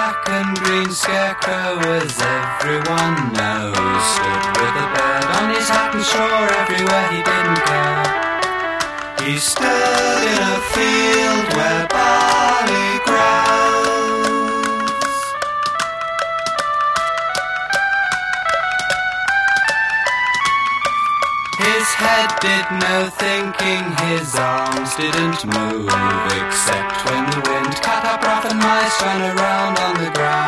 black and green scarecrow, as everyone knows, stood with a bird on his hat and straw everywhere he didn't care. He stood in a field where barley grows. His head did no thinking, his arms didn't move, except when the wind cut up rough and mice ran around on the